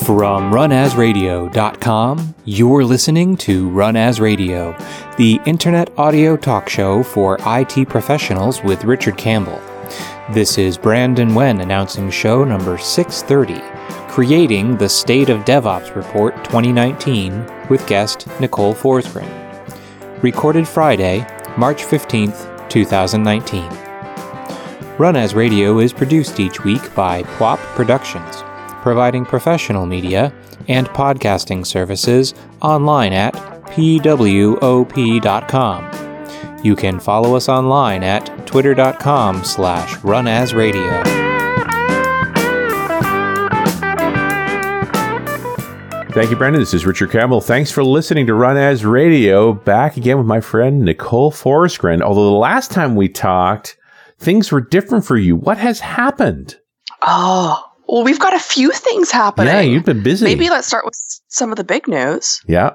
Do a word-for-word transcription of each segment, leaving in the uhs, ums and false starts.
From run as radio dot com, you're listening to Run As Radio, the internet audio talk show for I T professionals with Richard Campbell. This is Brandon Wen announcing show number six thirty, creating the State of DevOps Report twenty nineteen with guest Nicole Forsgren. Recorded Friday, March fifteenth, twenty nineteen. Run As Radio is produced each week by P W A P Productions, providing professional media and podcasting services online at P W O P dot com. You can follow us online at twitter dot com slash runasradio. Thank you, Brandon. This is Richard Campbell. Thanks for listening to Run As Radio. Back again with my friend Nicole Forsgren. Although the last time we talked, things were different for you. What has happened? Oh, well, we've got a few things happening. Yeah, you've been busy. Maybe let's start with some of the big news. Yeah.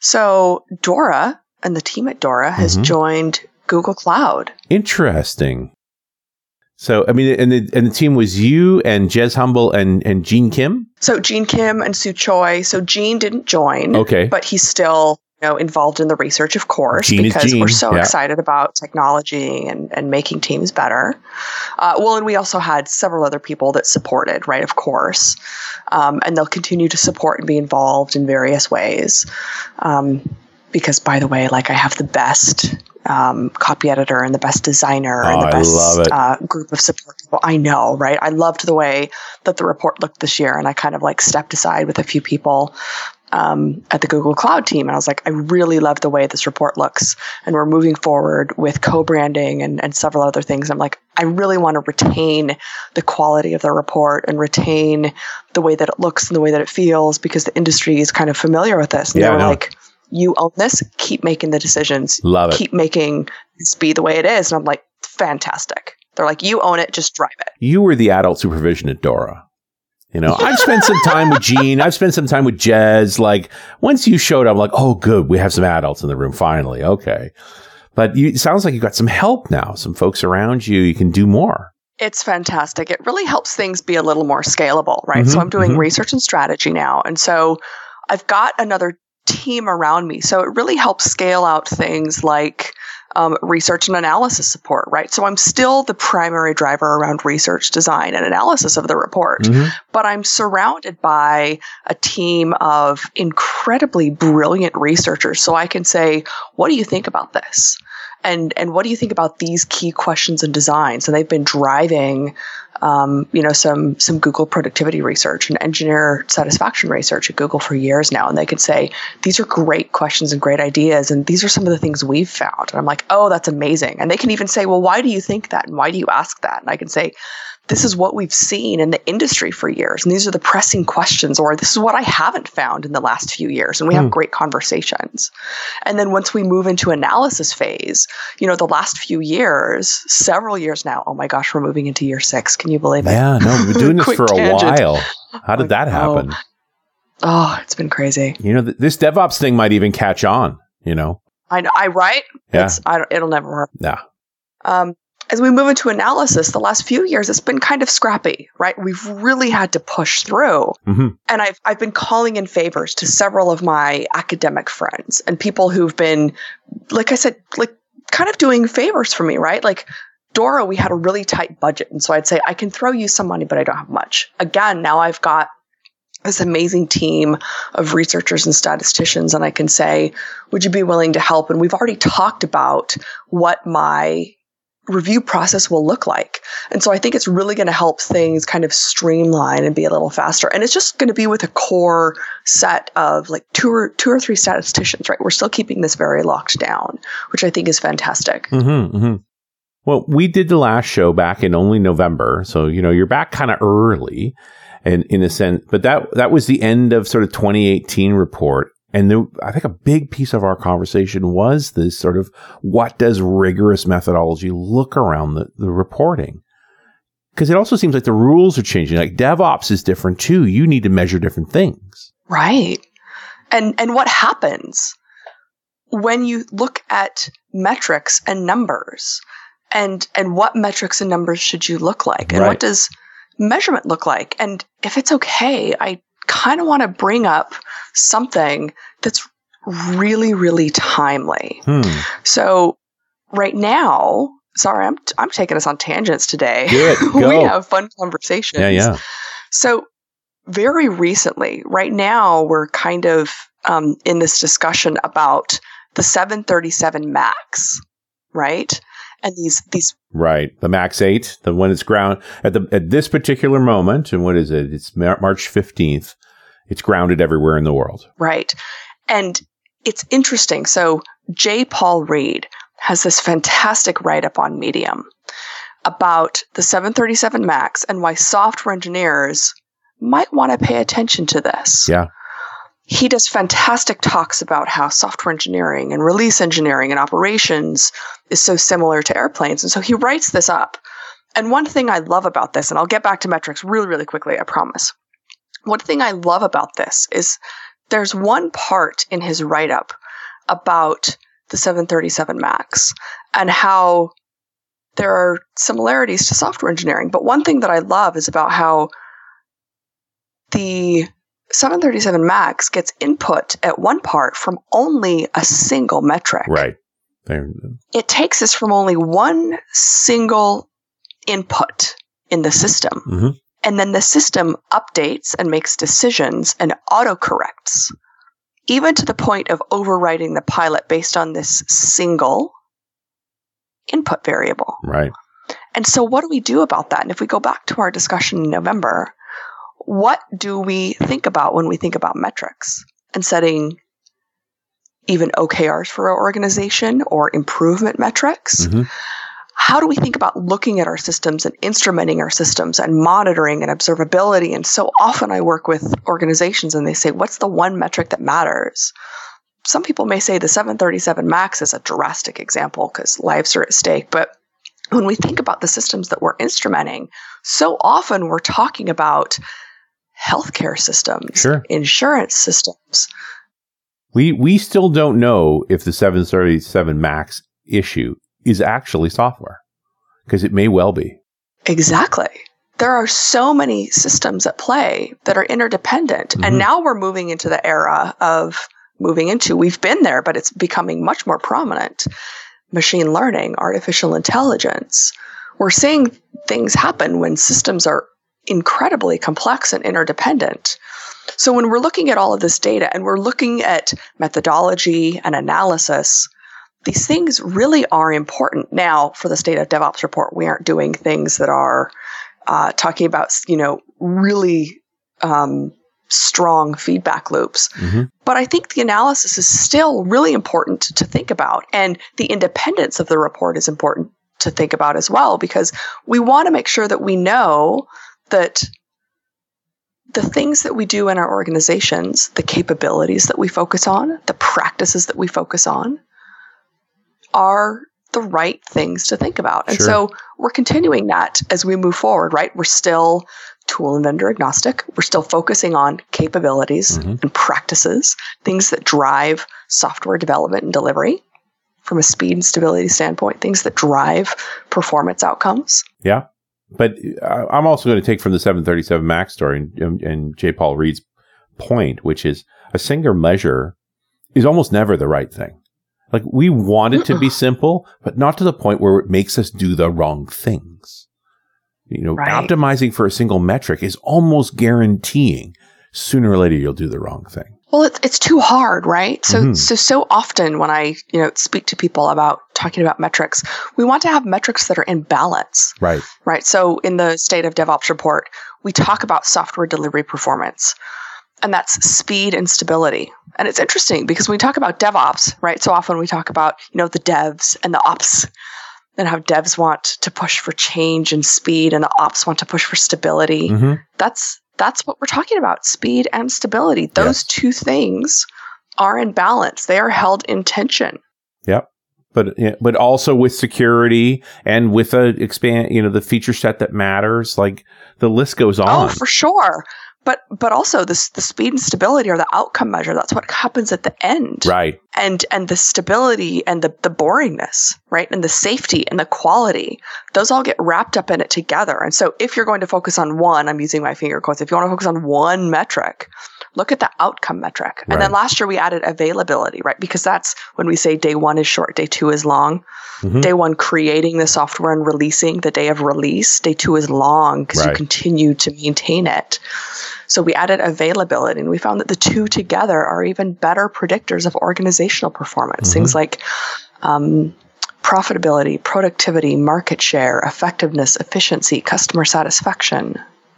So Dora and the team at Dora has mm-hmm. joined Google Cloud. Interesting. So, I mean, and the, and the team was you and Jez Humble and, and Gene Kim? So Gene Kim and Sue Choi. So Gene didn't join. Okay. But he's still you know, involved in the research, of course, Gene because we're so yeah. excited about technology and, and making teams better. Uh, well, and we also had several other people that supported, right, of course. Um, and they'll continue to support and be involved in various ways. Um, because, by the way, like I have the best um, copy editor and the best designer oh, and the best I love it. Uh, group of support people. I know, right? I loved the way that the report looked this year, and I kind of like stepped aside with a few people Um, at the Google Cloud team. And I was like, I really love the way this report looks. And we're moving forward with co-branding and, and several other things. I'm like, I really want to retain the quality of the report and retain the way that it looks and the way that it feels, because the industry is kind of familiar with this. And yeah, they were no. like, you own this, keep making the decisions. Love it. Keep making this be the way it is. And I'm like, fantastic. They're like, you own it, just drive it. You were the adult supervision at Dora. You know, I've spent some time with Gene. I've spent some time with Jez. Like, once you showed up, I'm like, oh, good. We have some adults in the room. Finally. Okay. But you, it sounds like you've got some help now, some folks around you. You can do more. It's fantastic. It really helps things be a little more scalable, right? Mm-hmm, so I'm doing mm-hmm. research and strategy now. And so I've got another team around me. So it really helps scale out things like Um, research and analysis support, right? So I'm still the primary driver around research, design, and analysis of the report, mm-hmm. but I'm surrounded by a team of incredibly brilliant researchers. So I can say, what do you think about this? And and what do you think about these key questions and designs? And they've been driving Um, you know, some some Google productivity research and engineer satisfaction research at Google for years now. And they could say, these are great questions and great ideas. And these are some of the things we've found. And I'm like, oh, that's amazing. And they can even say, well, why do you think that? And why do you ask that? And I can say, this is what we've seen in the industry for years. And these are the pressing questions, or this is what I haven't found in the last few years. And we have hmm. great conversations. And then once we move into analysis phase, you know, the last few years, several years now, oh my gosh, we're moving into year six. Can you believe it? Yeah, no, we've been doing this Quick for a tangent. while. How did that happen? Oh, oh it's been crazy. You know, th- this DevOps thing might even catch on, you know? I know. I right? Yeah. It's, I don't, it'll never work. Yeah. Um, As we move into analysis, the last few years, it's been kind of scrappy, right? We've really had to push through. Mm-hmm. And I've I've been calling in favors to several of my academic friends and people who've been, like I said, like kind of doing favors for me, right? Like Dora, we had a really tight budget. And so I'd say, I can throw you some money, but I don't have much. Again, now I've got this amazing team of researchers and statisticians, and I can say, would you be willing to help? And we've already talked about what my review process will look like. And so I think it's really going to help things kind of streamline and be a little faster. And it's just going to be with a core set of like two or two or three statisticians, right? We're still keeping this very locked down, which I think is fantastic. Mm-hmm, mm-hmm. Well, we did the last show back in only November. So, you know, you're back kind of early and in a sense, but that, that was the end of sort of twenty eighteen report. And there, I think a big piece of our conversation was this sort of, what does rigorous methodology look around the, the reporting? Because it also seems like the rules are changing. Like DevOps is different too. You need to measure different things. Right. And and what happens when you look at metrics and numbers, and and what metrics and numbers should you look like? And Right. what does measurement look like? And if it's okay, I kind of want to bring up something that's really, really timely. Hmm. So right now, sorry, I'm I'm taking us on tangents today. Good. Go. We have fun conversations. Yeah, yeah. So very recently, right now, we're kind of um, in this discussion about the seven thirty-seven MAX, right? And these these right, the MAX eight, the one that's ground at the at this particular moment, and what is it? It's Mar- March fifteenth. It's grounded everywhere in the world. Right, and it's interesting. So J. Paul Reed has this fantastic write-up on Medium about the seven thirty-seven MAX and why software engineers might want to pay attention to this. Yeah. He does fantastic talks about how software engineering and release engineering and operations is so similar to airplanes. And so he writes this up. And one thing I love about this, and I'll get back to metrics really, really quickly, I promise. One thing I love about this is there's one part in his write-up about the seven thirty-seven MAX and how there are similarities to software engineering. But one thing that I love is about how the seven thirty-seven MAX gets input at one part from only a single metric. Right. There. It takes us from only one single input in the system. Mm-hmm. And then the system updates and makes decisions and autocorrects, even to the point of overwriting the pilot based on this single input variable. Right. And so what do we do about that? And if we go back to our discussion in November, what do we think about when we think about metrics and setting even O K Rs for our organization or improvement metrics? Mm-hmm. How do we think about looking at our systems and instrumenting our systems and monitoring and observability? And so often I work with organizations and they say, what's the one metric that matters? Some people may say the seven thirty-seven MAX is a drastic example because lives are at stake. But when we think about the systems that we're instrumenting, so often we're talking about healthcare systems, sure. insurance systems. We we still don't know if the seven thirty-seven MAX issue is actually software, because it may well be. Exactly. There are so many systems at play that are interdependent. Mm-hmm. And now we're moving into the era of moving into, we've been there, but it's becoming much more prominent. Machine learning, artificial intelligence. We're seeing things happen when systems are incredibly complex and interdependent. So when we're looking at all of this data and we're looking at methodology and analysis, these things really are important. Now, for the State of DevOps report, we aren't doing things that are uh, talking about, you know, really um, strong feedback loops. Mm-hmm. But I think the analysis is still really important to think about. And the independence of the report is important to think about as well, because we want to make sure that we know that the things that we do in our organizations, the capabilities that we focus on, the practices that we focus on, are the right things to think about. And sure. so we're continuing that as we move forward, right? We're still tool and vendor agnostic. We're still focusing on capabilities mm-hmm. and practices, things that drive software development and delivery from a speed and stability standpoint, things that drive performance outcomes. Yeah. But I'm also going to take from the seven thirty-seven MAX story and, and, and J. Paul Reed's point, which is a single measure is almost never the right thing. Like, we want it to be simple, but not to the point where it makes us do the wrong things. You know, right. Optimizing for a single metric is almost guaranteeing sooner or later you'll do the wrong thing. Well, it's it's too hard, right? So mm-hmm. so so often when I, you know, speak to people about talking about metrics, we want to have metrics that are in balance. Right. Right. So in the State of DevOps report, we talk about software delivery performance. And that's speed and stability. And it's interesting because when we talk about DevOps, right, so often we talk about, you know, the devs and the ops and how devs want to push for change and speed and the ops want to push for stability. Mm-hmm. That's that's what we're talking about, speed and stability. Those yes. two things are in balance. They are held in tension. Yep. But but also with security and with a expand, you know, the feature set that matters, like the list goes on. Oh, for sure. But but also this the speed and stability are the outcome measure. That's what happens at the end. Right. And and the stability and the, the boringness, right? And the safety and the quality, those all get wrapped up in it together. And so if you're going to focus on one, I'm using my finger quotes, if you want to focus on one metric, look at the outcome metric. And right. then last year we added availability, right? Because that's when we say day one is short, day two is long. Mm-hmm. Day one, creating the software and releasing, the day of release. Day two is long because right. you continue to maintain it. So we added availability, and we found that the two together are even better predictors of organizational performance. Mm-hmm. Things like um, profitability, productivity, market share, effectiveness, efficiency, customer satisfaction.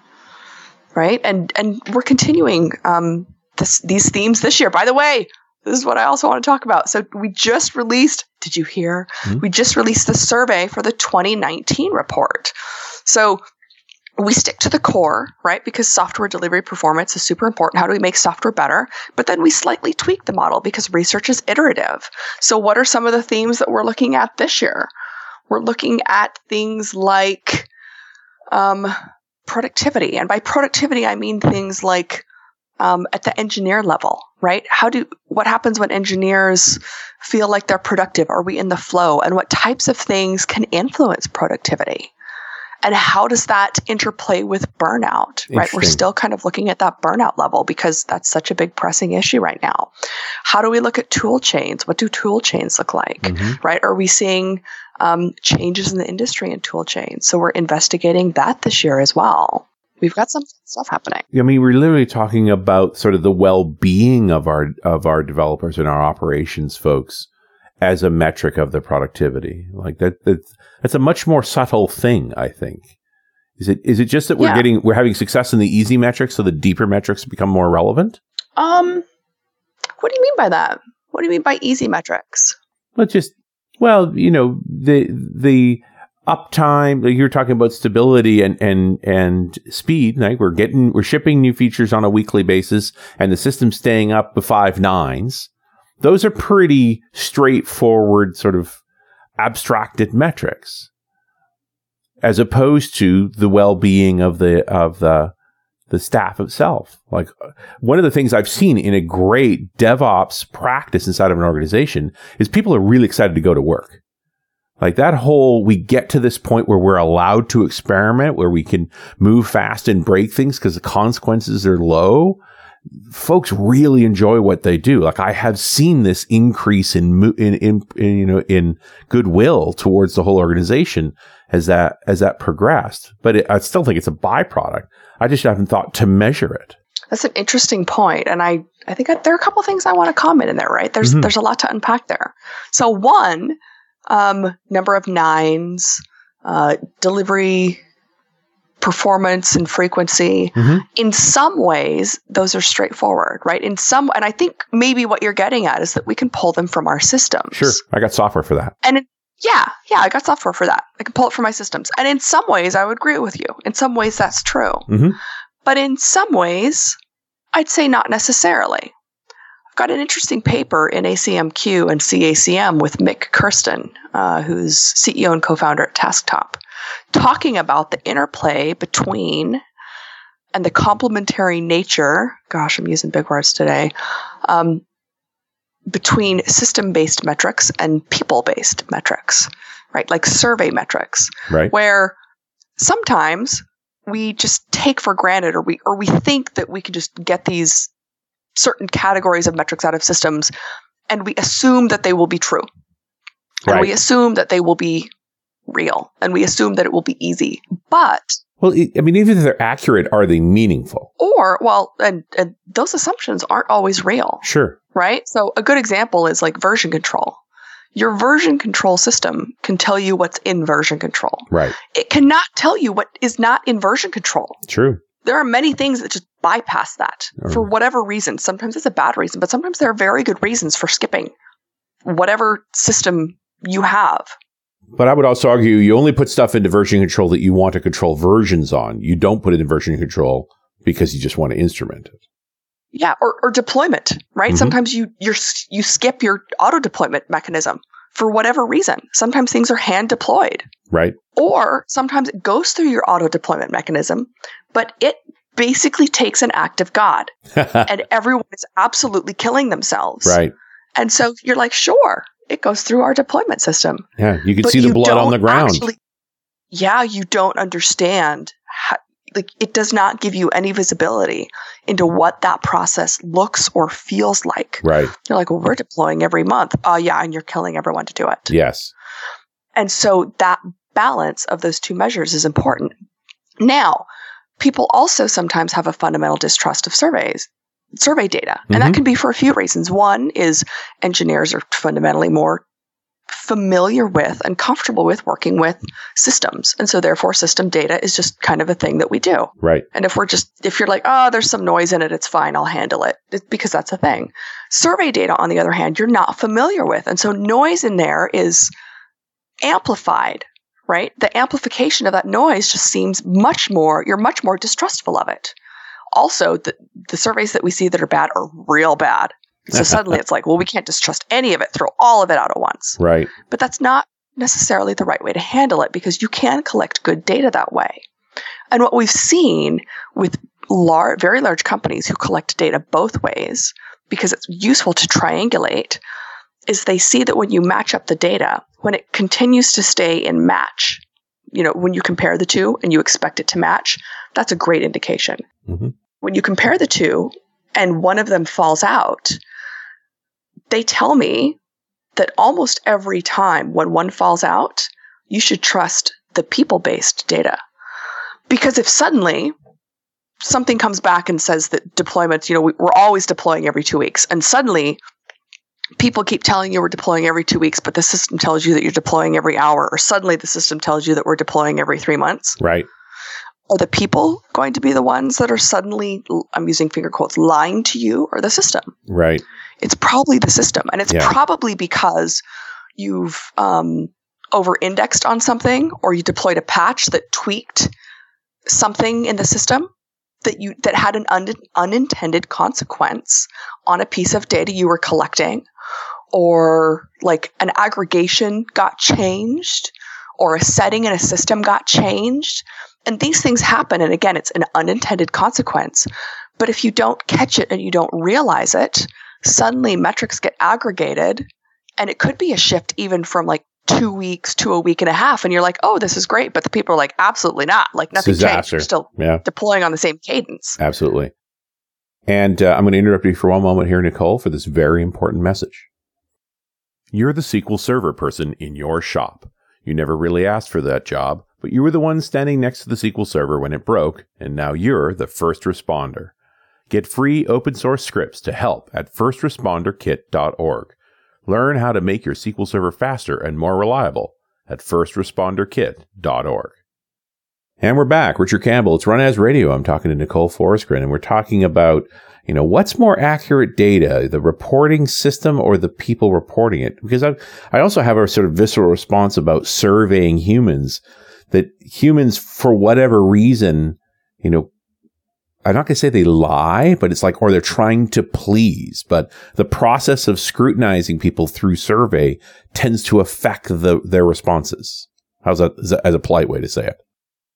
Right? And and we're continuing um, this, these themes this year. By the way, this is what I also want to talk about. So we just released, did you hear? Mm-hmm. We just released the survey for the twenty nineteen report. So we stick to the core, right? Because software delivery performance is super important. How do we make software better? But then we slightly tweak the model because research is iterative. So what are some of the themes that we're looking at this year? We're looking at things like um, productivity. And by productivity, I mean things like um, at the engineer level, right? How do, what happens when engineers feel like they're productive? Are we in the flow? And what types of things can influence productivity? And how does that interplay with burnout, right? We're still kind of looking at that burnout level because that's such a big pressing issue right now. How do we look at tool chains? What do tool chains look like, mm-hmm. right? Are we seeing um, changes in the industry and tool chains? So we're investigating that this year as well. We've got some stuff happening. I mean, we're literally talking about sort of the well-being of our of our developers and our operations folks as a metric of their productivity. Like that, that's, that's a much more subtle thing, I think. Is it, is it just that we're yeah. getting, we're having success in the easy metrics, so the deeper metrics become more relevant? Um, what do you mean by that? What do you mean by easy metrics? Well, just, well, you know, the, the uptime, like you're talking about stability and, and, and speed, like we're getting, we're shipping new features on a weekly basis and the system's staying up to five nines. Those are pretty straightforward, sort of abstracted metrics, as opposed to the well-being of the of the the staff itself. Like one of the things I've seen in a great DevOps practice inside of an organization is people are really excited to go to work. Like that whole, we get to this point where we're allowed to experiment, where we can move fast and break things because the consequences are low. Folks really enjoy what they do. Like I have seen this increase in, in, in, in, you know, in goodwill towards the whole organization as that, as that progressed. But it, I still think it's a byproduct. I just haven't thought to measure it. That's an interesting point. And I, I think I, there are a couple of things I want to comment in there, right? There's, mm-hmm. there's a lot to unpack there. So one, um, number of nines, uh, delivery performance and frequency. Mm-hmm. In some ways, those are straightforward, right? In some, and I think maybe what you're getting at is that we can pull them from our systems. Sure. I got software for that. And it, yeah, yeah, I got software for that. I can pull it from my systems. And in some ways, I would agree with you. In some ways, that's true. Mm-hmm. But in some ways, I'd say not necessarily. I've got an interesting paper in A C M Q and C A C M with Mick Kirsten, uh, who's C E O and co-founder at TaskTop, talking about the interplay between and the complementary nature, gosh, I'm using big words today, um, between system-based metrics and people-based metrics, right? Like survey metrics, right? Where sometimes we just take for granted or we or we think that we can just get these certain categories of metrics out of systems and we assume that they will be true. Right. And we assume that they will be real, and we assume that it will be easy. But well, I mean, even if they're accurate, are they meaningful? Or well, and, and those assumptions aren't always real. Sure. Right. So a good example is like version control. Your version control system can tell you what's in version control. Right. It cannot tell you what is not in version control. True. There are many things that just bypass that or, for whatever reason. Sometimes it's a bad reason, but sometimes there are very good reasons for skipping whatever system you have. But I would also argue you only put stuff into version control that you want to control versions on. You don't put it in version control because you just want to instrument it. Yeah, or, or deployment, right? Mm-hmm. Sometimes you you're, you skip your auto deployment mechanism for whatever reason. Sometimes things are hand deployed. Right. Or sometimes it goes through your auto deployment mechanism, but it basically takes an act of God and everyone is absolutely killing themselves. Right. And so you're like, sure, it goes through our deployment system. Yeah, you can But see the you blood on don't the ground. actually- yeah, you don't understand how, like, it does not give you any visibility into what that process looks or feels like. Right. You're like, well, we're deploying every month. Oh, yeah, and you're killing everyone to do it. Yes. And so that balance of those two measures is important. Now, people also sometimes have a fundamental distrust of surveys, survey data. And Mhm. that can be for a few reasons. One is engineers are fundamentally more familiar with and comfortable with working with systems. And so therefore system data is just kind of a thing that we do. Right. And if we're just, if you're like, oh, there's some noise in it, it's fine, I'll handle it. It's because that's a thing. Survey data, on the other hand, you're not familiar with. And so noise in there is amplified, right? The amplification of that noise just seems much more, you're much more distrustful of it. Also, the, the surveys that we see that are bad are real bad. So suddenly it's like, well, we can't distrust any of it, throw all of it out at once. Right. But that's not necessarily the right way to handle it because you can collect good data that way. And what we've seen with large, very large companies who collect data both ways, because it's useful to triangulate, is they see that when you match up the data, when it continues to stay in match, you know, when you compare the two and you expect it to match, that's a great indication. Mm-hmm. When you compare the two and one of them falls out, they tell me that almost every time when one falls out, you should trust the people-based data. Because if suddenly something comes back and says that deployments, you know, we, we're always deploying every two weeks, and suddenly people keep telling you we're deploying every two weeks, but the system tells you that you're deploying every hour, or suddenly the system tells you that we're deploying every three months. Right. Are the people going to be the ones that are suddenly, I'm using finger quotes, lying to you, or the system? Right. It's probably the system. And it's Yeah. probably because you've um, over-indexed on something, or you deployed a patch that tweaked something in the system that you that had an un- unintended consequence on a piece of data you were collecting, or like an aggregation got changed, or a setting in a system got changed. And these things happen. And again, it's an unintended consequence. But if you don't catch it and you don't realize it, suddenly metrics get aggregated, and it could be a shift even from like two weeks to a week and a half. And you're like, oh, this is great. But the people are like, absolutely not. Like nothing changed. Disaster. We're still Yeah. deploying on the same cadence. Absolutely. And uh, I'm going to interrupt you for one moment here, Nicole, for this very important message. You're the S Q L Server person in your shop. You never really asked for that job, but you were the one standing next to the S Q L Server when it broke, and now you're the first responder. Get free open source scripts to help at first responder kit dot org. Learn how to make your S Q L Server faster and more reliable at first responder kit dot org. And we're back. Richard Campbell. It's Run As Radio. I'm talking to Nicole Forsgren, and we're talking about, you know, what's more accurate data, the reporting system or the people reporting it? Because I, I also have a sort of visceral response about surveying humans, that humans, for whatever reason, you know, I'm not going to say they lie, but it's like, or they're trying to please. But the process of scrutinizing people through survey tends to affect the, their responses. How's that, is that as a polite way to say it?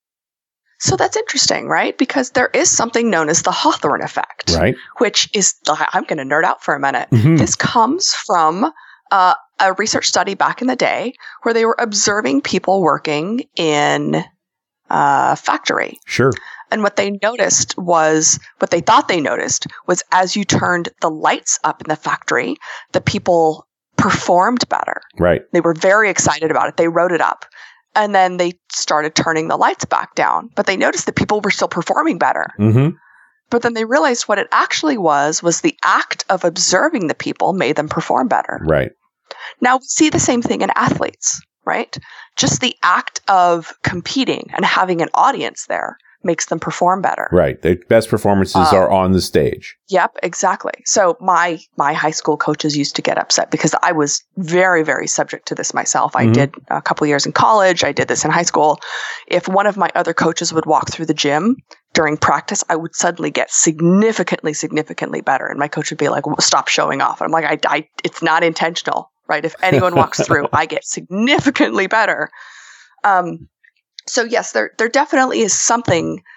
So that's interesting, right? Because there is something known as the Hawthorne effect, Right. which is, I'm going to nerd out for a minute. Mhm. This comes from uh, a research study back in the day where they were observing people working in a factory. Sure. And what they noticed was, what they thought they noticed was as you turned the lights up in the factory, the people performed better. Right. They were very excited about it. They wrote it up. And then they started turning the lights back down. But they noticed that people were still performing better. Mm-hmm. But then they realized what it actually was, was the act of observing the people made them perform better. Right. Now, we see the same thing in athletes, right? Just the act of competing and having an audience there makes them perform better. Right. Their best performances Um, are on the stage. Yep, exactly. So my my high school coaches used to get upset because I was very, very subject to this myself. I Mhm. did a couple of years in college. I did this in high school. If one of my other coaches would walk through the gym during practice, I would suddenly get significantly, significantly better. And my coach would be like, well, stop showing off. And I'm like, I, I, it's not intentional, right? If anyone walks through, I get significantly better. Um, So yes, there there definitely is something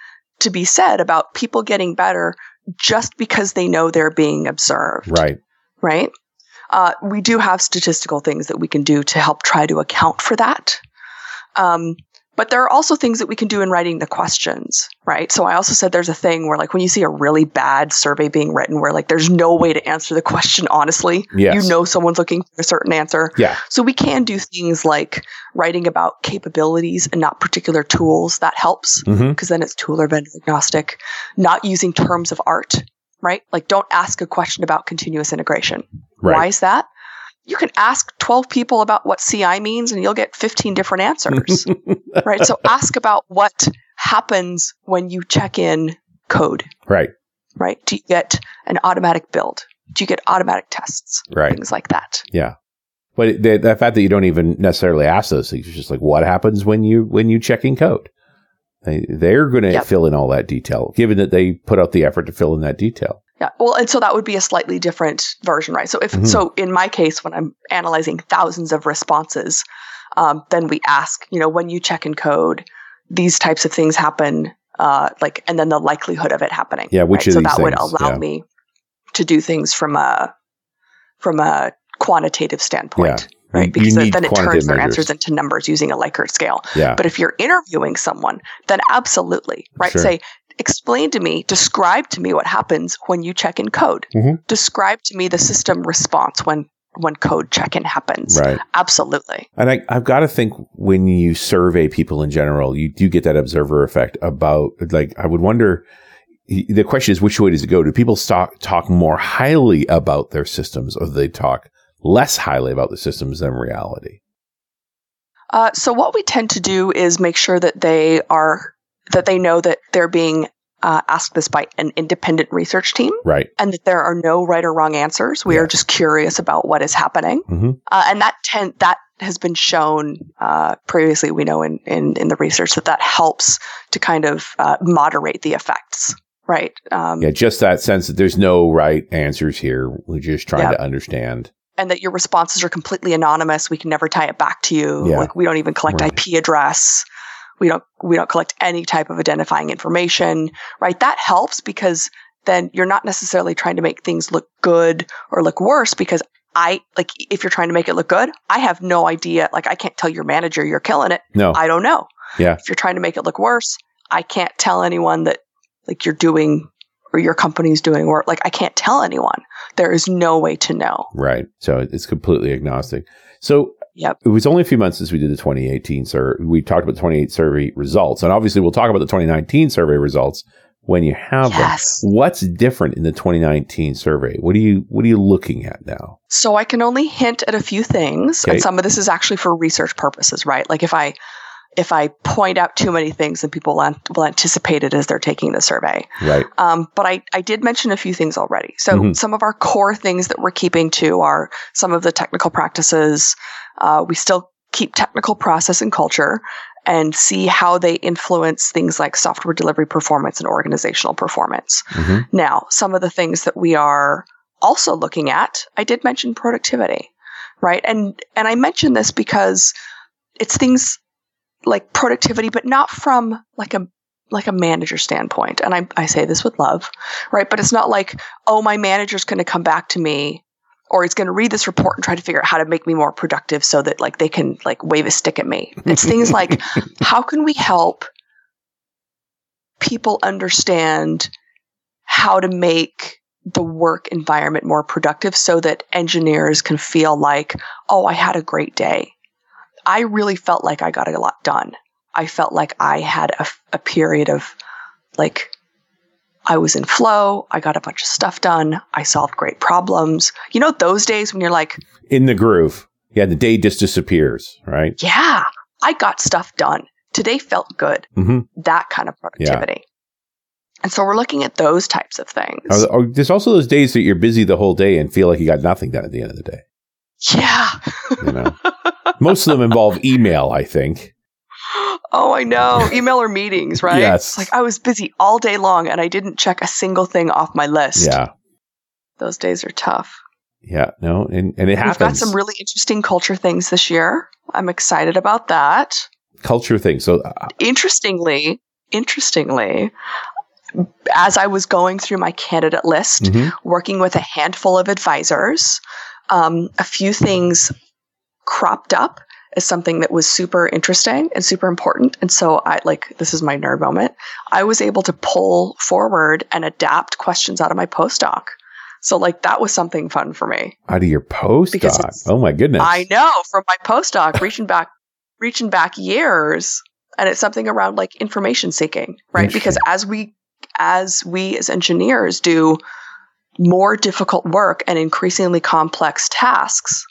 to be said about people getting better just because they know they're being observed. Right. Right. Uh, we do have statistical things that we can do to help try to account for that. Um, but there are also things that we can do in writing the questions, right? So I also said there's a thing where, like, when you see a really bad survey being written where, like, there's no way to answer the question honestly, yes. you know someone's looking for a certain answer. Yeah. So we can do things like writing about capabilities and not particular tools. That helps because Mm-hmm. then it's tool or vendor agnostic. Not using terms of art, right? Like, don't ask a question about continuous integration. Right. Why is that? You can ask twelve people about what C I means and you'll get fifteen different answers, right? So ask about what happens when you check in code, Right. right? Do you get an automatic build? Do you get automatic tests? Right. Things like that. Yeah. But the, the fact that you don't even necessarily ask those things is just like, what happens when you when you check in code? They, they're going to Yep. fill in all that detail, given that they put out the effort to fill in that detail. Yeah. Well, and so that would be a slightly different version, right? So if Mhm. so, in my case, when I'm analyzing thousands of responses, um, then we ask, you know, when you check in code, these types of things happen, uh, like, and then the likelihood of it happening. Yeah, which right? of so these that would things? allow Yeah. me to do things from a from a quantitative standpoint, Yeah. right? You- Because you then need then it turns quantitative their measures. answers into numbers using a Likert scale. Yeah. But if you're interviewing someone, then absolutely, right? Sure. Say, explain to me, describe to me what happens when you check in code. Mhm. Describe to me the system response when when code check-in happens. Right. Absolutely. And I, I've got to think when you survey people in general, you do get that observer effect about, like, I would wonder, the question is, which way does it go? Do people talk, talk more highly about their systems, or do they talk less highly about the systems than reality? Uh, so what we tend to do is make sure that they are that they know that they're being uh, asked this by an independent research team, Right. and that there are no right or wrong answers. We are Yes. just curious about what is happening, Mm-hmm. uh, and that ten- that has been shown uh, previously. We know in, in in the research that that helps to kind of uh, moderate the effects. Right. Um, Yeah, just that sense that there's no right answers here. We're just trying Yeah. to understand. and that your responses are completely anonymous. We can never tie it back to you. Yeah. Like, we don't even collect Right. I P address. We don't we don't collect any type of identifying information, right? That helps because then you're not necessarily trying to make things look good or look worse, because I like if you're trying to make it look good, I have no idea. Like, I can't tell your manager you're killing it. No. I don't know. Yeah. If you're trying to make it look worse, I can't tell anyone that like you're doing or your company's doing work. Like, I can't tell anyone. There is no way to know. Right. So it's completely agnostic. So Yep. it was only a few months since we did the twenty eighteen survey. We talked about the twenty eighteen survey results. And obviously we'll talk about the twenty nineteen survey results when you have Yes. them. What's different in the twenty nineteen survey? What are you what are you looking at now? So I can only hint at a few things, Okay. and some of this is actually for research purposes, right? Like, if I if I point out too many things, then people will, an- will anticipate it as they're taking the survey. Right. Um, but I, I did mention a few things already. So Mhm. some of our core things that we're keeping to are some of the technical practices. Uh, we still keep technical process and culture and see how they influence things like software delivery performance and organizational performance. hmm Now, some of the things that we are also looking at, I did mention productivity, right? And and I mentioned this because it's things like productivity, but not from like a like a manager standpoint. And I, I say this with love, right? But it's not like, oh, my manager's going to come back to me, or he's going to read this report and try to figure out how to make me more productive so that like they can like wave a stick at me. It's things like, how can we help people understand how to make the work environment more productive so that engineers can feel like, oh, I had a great day. I really felt like I got a lot done. I felt like I had a, a period of like, I was in flow. I got a bunch of stuff done. I solved great problems. You know, those days when you're like, In the groove. Yeah, the day just disappears, right? yeah, I got stuff done. Today felt good. Mm-hmm. That kind of productivity. And so we're looking at those types of things. Or, or there's also those days that you're busy the whole day and feel like you got nothing done at the end of the day. Yeah. You know, most of them involve email, I think. Oh, I know. Email or meetings, right? Yes. It's like I was busy all day long and I didn't check a single thing off my list. Yeah. Those days are tough. Yeah. No, and, and it happens. We've got some really interesting culture things this year. I'm excited about that. Culture things. So, uh, Interestingly, interestingly, as I was going through my candidate list, mm-hmm. working with a handful of advisors, um, a few things cropped up as something that was super interesting and super important. And so I like, this is my nerd moment. I was able to pull forward and adapt questions out of my postdoc. So like that was something fun for me. Out of your postdoc? Oh my goodness. I know, from my postdoc, reaching back, reaching back years. And it's something around like information seeking, right? Because as we, as we as engineers do more difficult work and increasingly complex tasks,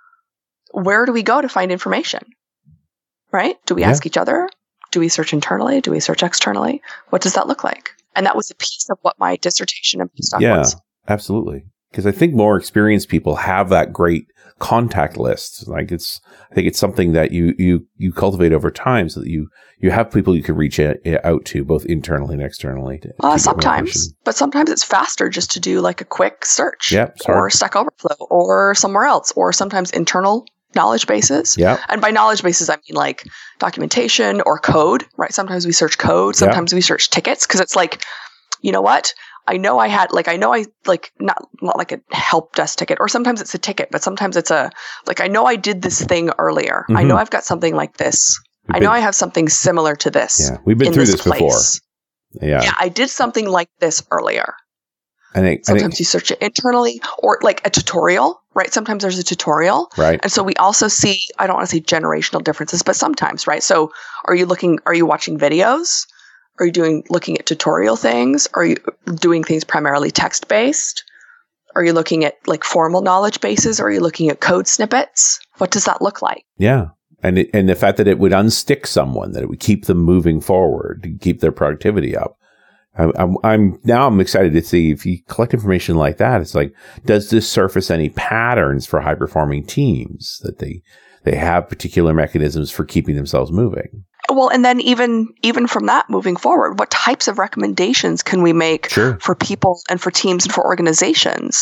where do we go to find information, right? Do we yeah. ask each other? Do we search internally? Do we search externally? What does that look like? And that was a piece of what my dissertation and postdoc yeah, was. Yeah, absolutely. Because I think more experienced people have that great contact list. Like it's, I think it's something that you you you cultivate over time, so that you you have people you can reach out to both internally and externally. To, uh, to sometimes, but sometimes it's faster just to do like a quick search, yep, or Stack Overflow, or somewhere else, or sometimes internal knowledge bases. Yeah. And by knowledge bases, I mean like documentation or code, right? Sometimes we search code. Sometimes yep. we search tickets, because it's like, you know what? I know I had, like, I know I, like, not, not like a help desk ticket, or sometimes it's a ticket, but sometimes it's a, like, I know I did this thing earlier. Mm-hmm. I know I've got something like this. We've I know been, I have something similar to this. Yeah, we've been through this, this before. Yeah. Yeah, I did something like this earlier. I think, sometimes I think, you search it internally, or like a tutorial, right? Sometimes there's a tutorial. Right. And so we also see, I don't want to say generational differences, but sometimes, right? So are you looking, are you watching videos? Are you doing looking at tutorial things? Are you doing things primarily text-based? Are you looking at like formal knowledge bases? Or are you looking at code snippets? What does that look like? Yeah. And it, and the fact that it would unstick someone, that it would keep them moving forward, to keep their productivity up. I, I'm, I'm now I'm excited to see if you collect information like that. It's like, does this surface any patterns for high performing teams, that they they have particular mechanisms for keeping themselves moving? Well, and then even even from that moving forward, what types of recommendations can we make sure. for people and for teams and for organizations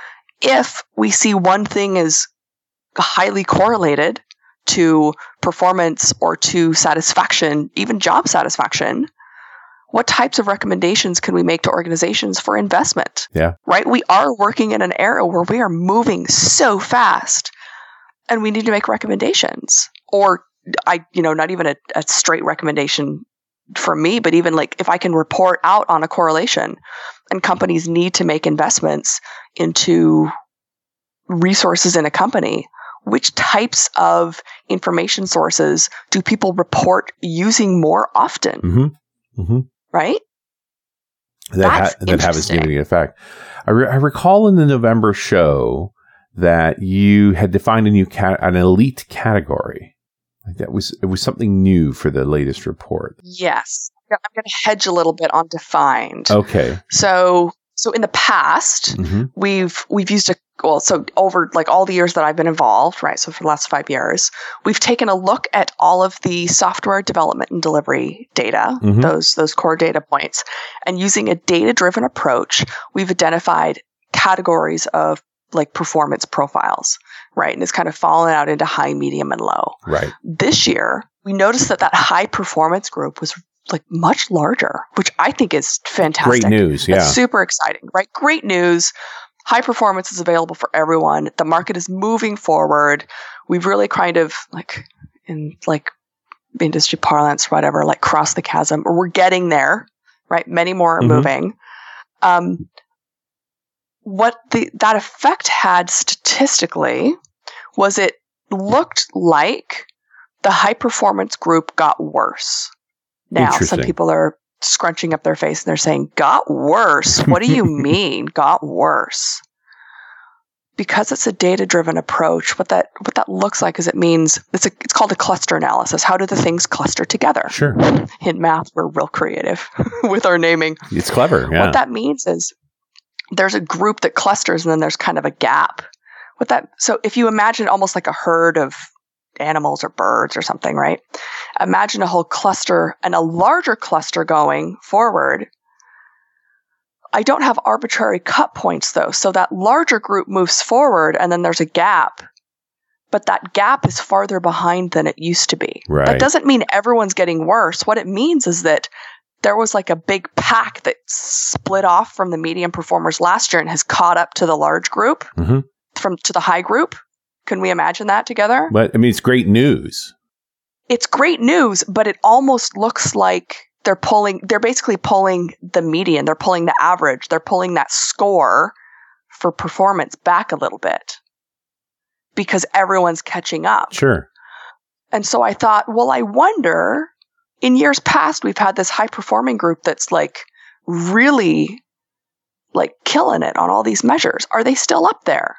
if we see one thing is highly correlated to performance or to satisfaction, even job satisfaction? What types of recommendations can we make to organizations for investment? Yeah. Right? We are working in an era where we are moving so fast, and we need to make recommendations. Or I, you know, not even a, a straight recommendation for me, but even like if I can report out on a correlation, and companies need to make investments into resources in a company, which types of information sources do people report using more often? Mm-hmm. Mm-hmm. Right? That, ha- that have a significant effect. I, re- I recall in the November show that you had defined a new cat- an elite category. That was it was something new for the latest report. Yes, I'm going to hedge a little bit on defined. Okay. So, so in the past, mm-hmm. we've we've used a well, so over like all the years that I've been involved, right? So for the last five years, we've taken a look at all of the software development and delivery data, mm-hmm. those those core data points, and using a data-driven approach, we've identified categories of like performance profiles, right? And it's kind of fallen out into high, medium, and low. Right. This year, we noticed that that high performance group was like much larger, which I think is fantastic. Great news, yeah. It's super exciting, right? Great news. High performance is available for everyone. The market is moving forward. We've really kind of like in like industry parlance, whatever, like crossed the chasm, or we're getting there, right? Many more are mm-hmm. moving. Um, what the, that effect had statistically was it looked like the high performance group got worse. Now, some people are scrunching up their face and they're saying, got worse? What do you mean, got worse? Because it's a data-driven approach, what that what that looks like is it means, it's a, it's called a cluster analysis. How do the things cluster together? Sure. In math, we're real creative with our naming. It's clever, yeah. What that means is there's a group that clusters and then there's kind of a gap. What that so if you imagine almost like a herd of animals or birds or something, right? Imagine a whole cluster and a larger cluster going forward. I don't have arbitrary cut points though. So that larger group moves forward and then there's a gap, but that gap is farther behind than it used to be. Right. That doesn't mean everyone's getting worse. What it means is that there was like a big pack that split off from the medium performers last year and has caught up to the large group, mm-hmm. from to the high group. Can we imagine that together? But I mean, it's great news. It's great news, but it almost looks like they're pulling, they're basically pulling the median, they're pulling the average, they're pulling that score for performance back a little bit because everyone's catching up. Sure. And so I thought, well, I wonder, in years past, we've had this high performing group that's like really like killing it on all these measures. Are they still up there?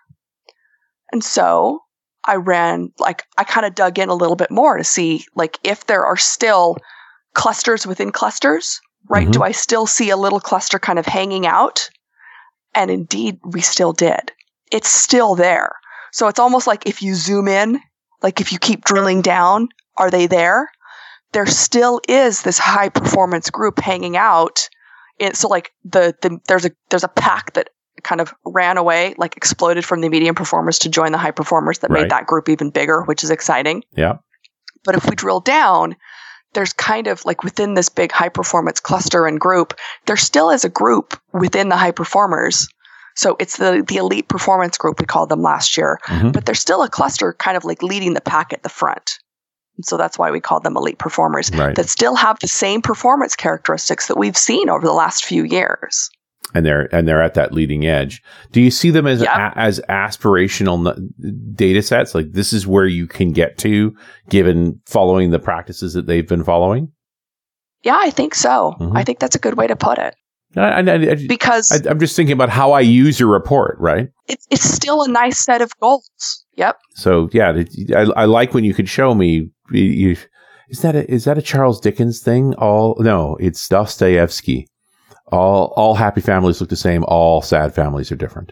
And so I ran, like, I kind of dug in a little bit more to see, like, if there are still clusters within clusters, right? Mm-hmm. Do I still see a little cluster kind of hanging out? And indeed, we still did. It's still there. So it's almost like if you zoom in, like if you keep drilling down, are they there? There still is this high performance group hanging out. It, so like the, the there's a there's a pack that kind of ran away, like exploded from the medium performers to join the high performers that right. made that group even bigger, which is exciting. Yeah. But if we drill down, there's kind of like within this big high performance cluster and group, there still is a group within the high performers. So it's the, the elite performance group, we called them last year, mm-hmm. but there's still a cluster kind of like leading the pack at the front. And so that's why we called them elite performers right. that still have the same performance characteristics that we've seen over the last few years. And they're and they're at that leading edge. Do you see them as yep. a, as aspirational data sets? Like this is where you can get to, given following the practices that they've been following? Yeah, I think so. Mm-hmm. I think that's a good way to put it. I, I, I, because I, I'm just thinking about how I use your report, right? It's it's still a nice set of goals. Yep. So yeah, I, I like when you could show me. You, you, is that a, is that a Charles Dickens thing? All no, it's Dostoevsky. All all happy families look the same. All sad families are different.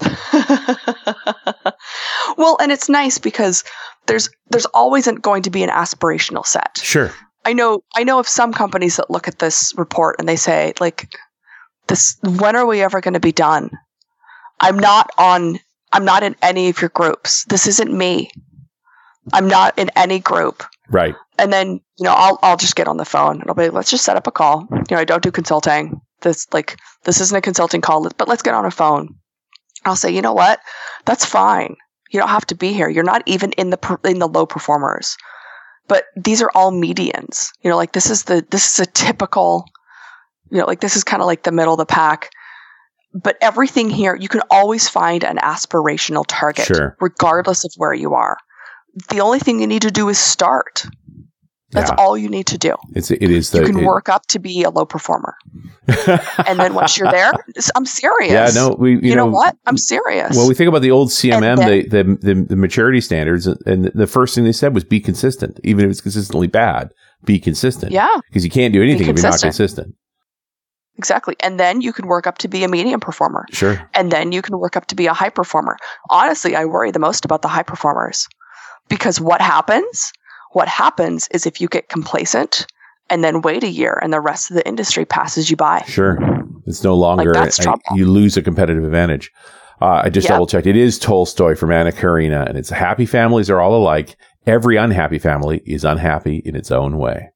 Well, and it's nice because there's there's always going to be an aspirational set. Sure. I know I know of some companies that look at this report and they say, like, this, when are we ever going to be done? I'm not on I'm not in any of your groups. This isn't me. I'm not in any group. Right. And then, you know, I'll I'll just get on the phone and I'll be like, let's just set up a call. You know, I don't do consulting. This like this isn't a consulting call, but let's get on a phone. I'll say, you know what? That's fine. You don't have to be here. You're not even in the in the low performers. But these are all medians. You know, like this is the this is a typical, you know, like this is kind of like the middle of the pack. But everything here, you can always find an aspirational target, sure. regardless of where you are. The only thing you need to do is start. That's yeah. all you need to do. It's it is the, you can it, work up to be a low performer, and then once you're there, I'm serious. Yeah, no, we you, you know, know what? I'm serious. Well, we think about the old C M M, then, the, the the the maturity standards, and the first thing they said was be consistent, even if it's consistently bad. Be consistent. Yeah, because you can't do anything if you're not consistent. Exactly, and then you can work up to be a medium performer. Sure, and then you can work up to be a high performer. Honestly, I worry the most about the high performers because what happens? What happens is if you get complacent and then wait a year and the rest of the industry passes you by. Sure. It's no longer, like that's a, you lose a competitive advantage. Uh, I just yep. double checked. It is Tolstoy from Anna Karenina, and it's happy families are all alike. Every unhappy family is unhappy in its own way.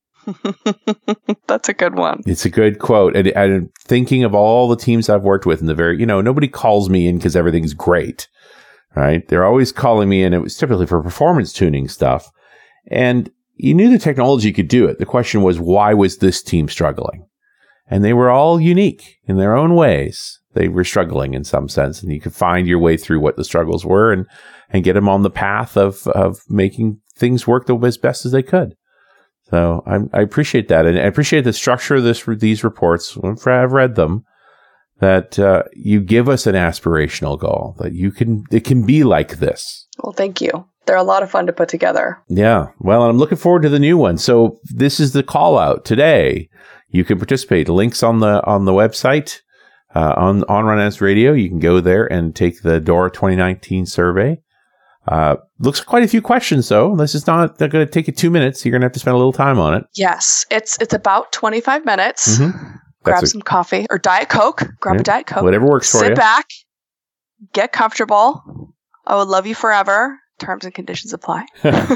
That's a good one. It's a good quote. And, and thinking of all the teams I've worked with in the very, you know, nobody calls me in because everything's great, right? They're always calling me in. It was typically for performance tuning stuff. And you knew the technology could do it. The question was, why was this team struggling? And they were all unique in their own ways. They were struggling in some sense, and you could find your way through what the struggles were and, and get them on the path of, of making things work the as best as they could. So I, I appreciate that. And I appreciate the structure of this, these reports. I've read them, that uh, you give us an aspirational goal, that you can, it can be like this. Well, thank you. They're a lot of fun to put together. Yeah. Well, I'm looking forward to the new one. So this is the call out today. You can participate. Links on the on the website, uh, on, on Run As Radio. You can go there and take the DORA twenty nineteen survey. Uh, looks like quite a few questions, though. This is not going to take you two minutes. You're going to have to spend a little time on it. Yes. It's it's about twenty-five minutes. Mm-hmm. Grab a, some coffee or Diet Coke. Grab yeah, a Diet Coke. Whatever works for Sit you. Sit back. Get comfortable. I would love you forever. Terms and conditions apply.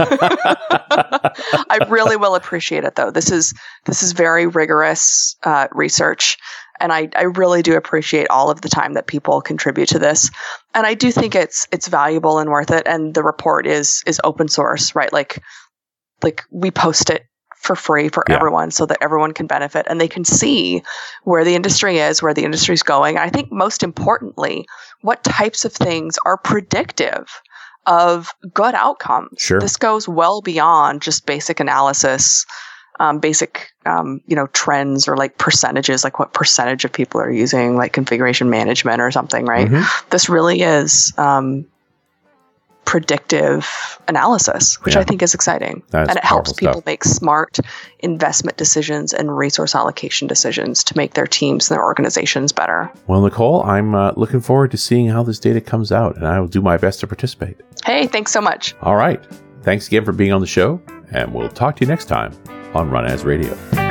I really will appreciate it, though. This is this is very rigorous uh, research, and I, I really do appreciate all of the time that people contribute to this. And I do think it's it's valuable and worth it. And the report is is open source, right? Like like we post it for free for yeah. everyone, so that everyone can benefit and they can see where the industry is, where the industry is going. And I think most importantly, what types of things are predictive of good outcomes. Sure. This goes well beyond just basic analysis, um, basic, um, you know, trends or like percentages, like what percentage of people are using like configuration management or something, right? Mm-hmm. This really is um, predictive analysis, which yeah. I think is exciting. That's and it helps people stuff. make smart investment decisions and resource allocation decisions to make their teams and their organizations better. Well, Nicole, I'm uh, looking forward to seeing how this data comes out, and I will do my best to participate. Hey, thanks so much. All right. Thanks again for being on the show, and we'll talk to you next time on Run As Radio.